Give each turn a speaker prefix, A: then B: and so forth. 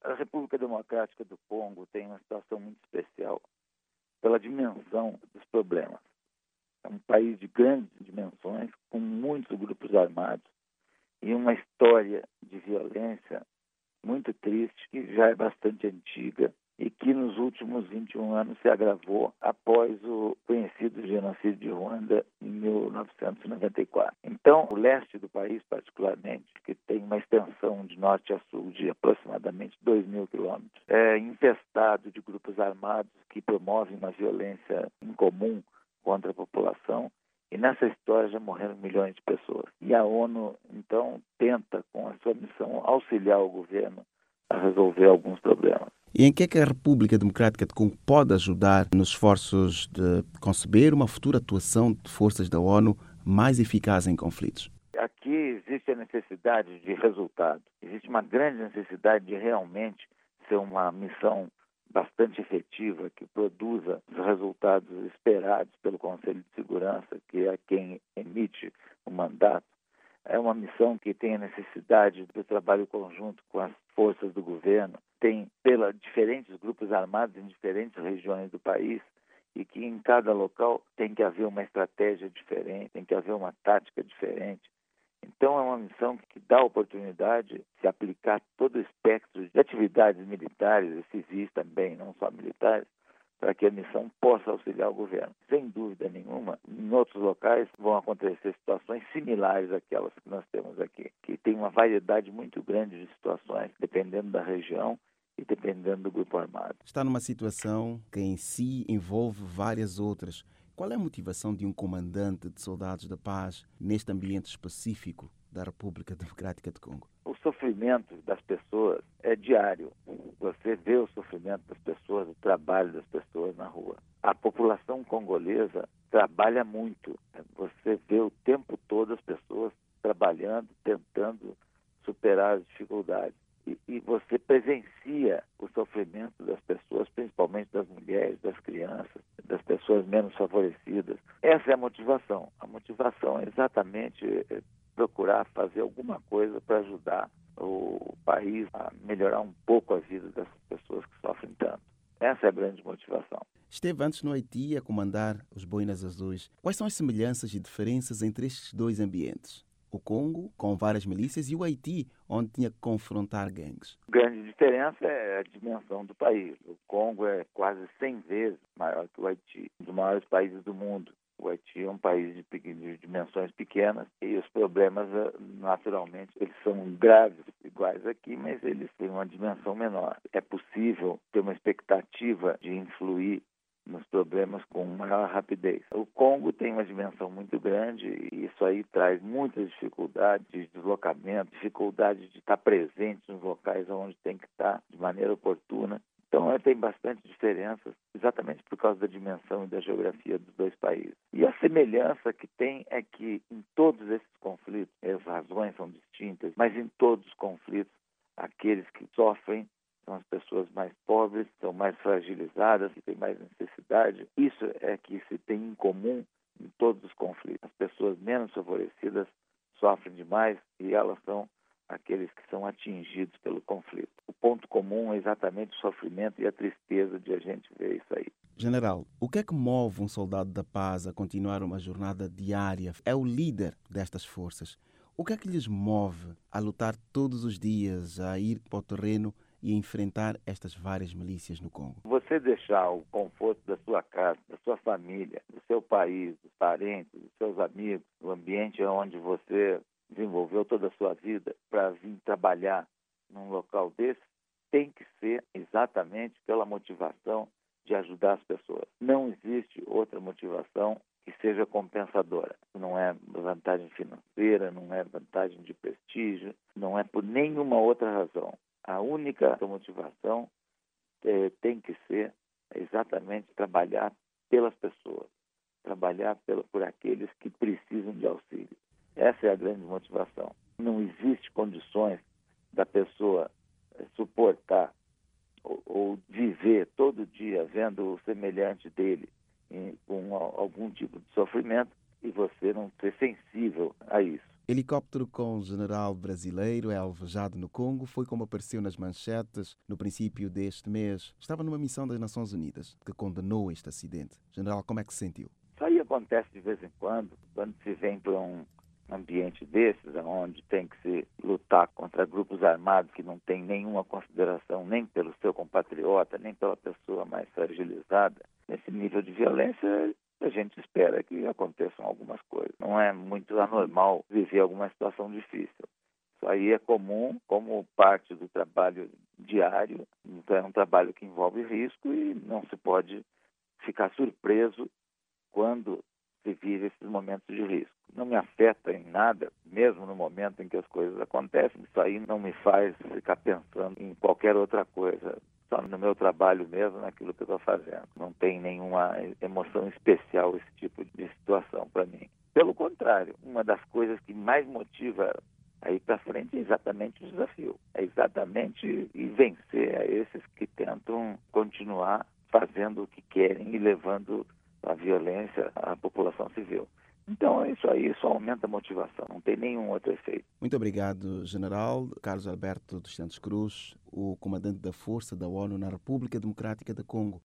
A: A República Democrática do Congo tem uma situação muito especial pela dimensão dos problemas. É um país de grandes dimensões, com muitos grupos armados e uma história de violência muito triste, que já é bastante antiga e que nos últimos 21 anos se agravou após o conhecido genocídio de Ruanda em 1994. Então, o leste do país, particularmente, que tem uma extensão de norte a sul de aproximadamente 2.000 quilômetros, é infestado de grupos armados que promovem uma violência incomum contra a população. E nessa história já morreram milhões de pessoas. E a ONU, então, tenta, com a sua missão, auxiliar o governo a resolver alguns problemas.
B: E em que a República Democrática de Congo pode ajudar nos esforços de conceber uma futura atuação de forças da ONU mais eficaz em conflitos?
A: Aqui existe a necessidade de resultado. Existe uma grande necessidade de realmente ser uma missão bastante efetiva, que produza os resultados esperados pelo Conselho de Segurança, que é quem emite o mandato. É uma missão que tem a necessidade do trabalho conjunto com as forças do governo, tem diferentes grupos armados em diferentes regiões do país, e que em cada local tem que haver uma estratégia diferente, tem que haver uma tática diferente. Então, é uma missão que dá a oportunidade de se aplicar todo o espectro de atividades militares e civis também, não só militares, para que a missão possa auxiliar o governo. Sem dúvida nenhuma, em outros locais vão acontecer situações similares àquelas que nós temos aqui, que tem uma variedade muito grande de situações, dependendo da região e dependendo do grupo armado.
B: Está numa situação que em si envolve várias outras. Qual é a motivação de um comandante de soldados da paz neste ambiente específico da República Democrática de Congo?
A: O sofrimento das pessoas é diário. Você vê o sofrimento das pessoas, o trabalho das pessoas na rua. A população congolesa trabalha muito. Você vê o tempo todo as pessoas trabalhando, tentando superar as dificuldades. E você presencia o sofrimento das pessoas, principalmente das mulheres, das crianças, das pessoas menos favorecidas. Essa é a motivação. A motivação é exatamente procurar fazer alguma coisa para ajudar o país a melhorar um pouco a vida dessas pessoas que sofrem tanto. Essa é a grande motivação.
B: Esteve antes no Haiti a comandar os Boinas Azuis. Quais são as semelhanças e diferenças entre estes dois ambientes? O Congo, com várias milícias, e o Haiti, onde tinha que confrontar gangues.
A: A grande diferença é a dimensão do país. O Congo é quase 100 vezes maior que o Haiti, um dos maiores países do mundo. O Haiti é um país de dimensões pequenas e os problemas, naturalmente, eles são graves, iguais aqui, mas eles têm uma dimensão menor. É possível ter uma expectativa de influir nos problemas com maior rapidez. O Congo tem uma dimensão muito grande e isso aí traz muitas dificuldades de deslocamento, dificuldade de estar presente nos locais onde tem que estar de maneira oportuna. Então, tem bastante diferenças, exatamente por causa da dimensão e da geografia dos dois países. E a semelhança que tem é que em todos esses conflitos, as razões são distintas, mas em todos os conflitos, aqueles que sofrem são as pessoas mais pobres, são mais fragilizadas, que têm mais necessidade. Isso é que se tem em comum em todos os conflitos. As pessoas menos favorecidas sofrem demais e elas são aqueles que são atingidos pelo conflito. O ponto comum é exatamente o sofrimento e a tristeza de a gente ver isso aí.
B: General, o que é que move um soldado da paz a continuar uma jornada diária? É o líder destas forças. O que é que lhes move a lutar todos os dias, a ir para o terreno e enfrentar estas várias milícias no Congo?
A: Você deixar o conforto da sua casa, da sua família, do seu país, dos parentes, dos seus amigos, o ambiente onde você desenvolveu toda a sua vida para vir trabalhar num local desse, tem que ser exatamente pela motivação de ajudar as pessoas. Não existe outra motivação que seja compensadora. Não é vantagem financeira, não é vantagem de prestígio, não é por nenhuma outra razão. A única motivação tem que ser exatamente trabalhar pelas pessoas, trabalhar por aqueles que precisam de auxílio. Essa é a grande motivação. Não existe condições da pessoa suportar ou viver todo dia vendo o semelhante dele com algum tipo de sofrimento e você não ser sensível a isso.
B: Helicóptero com general brasileiro é alvejado no Congo, foi como apareceu nas manchetes no princípio deste mês. Estava numa missão das Nações Unidas que condenou este acidente. General, como é que se sentiu?
A: Isso aí acontece de vez em quando se vem para um ambiente desses, onde tem que se lutar contra grupos armados que não têm nenhuma consideração nem pelo seu compatriota, nem pela pessoa mais fragilizada. Nesse nível de violência, a gente espera que aconteçam algumas coisas. Não é muito anormal viver alguma situação difícil. Isso aí é comum como parte do trabalho diário. Então é um trabalho que envolve risco e não se pode ficar surpreso quando se vive esses momentos de risco. Não me afeta em nada, mesmo no momento em que as coisas acontecem. Isso aí não me faz ficar pensando em qualquer outra coisa. Só no meu trabalho mesmo, naquilo que eu estou fazendo. Não tem nenhuma emoção especial esse tipo de situação para mim. Pelo contrário, uma das coisas que mais motiva a ir para frente é exatamente o desafio. É exatamente ir vencer a esses que tentam continuar fazendo o que querem e levando a violência à população civil. Então, isso aí só aumenta a motivação, não tem nenhum outro efeito.
B: Muito obrigado, General Carlos Alberto dos Santos Cruz, o comandante da Força da ONU na República Democrática do Congo.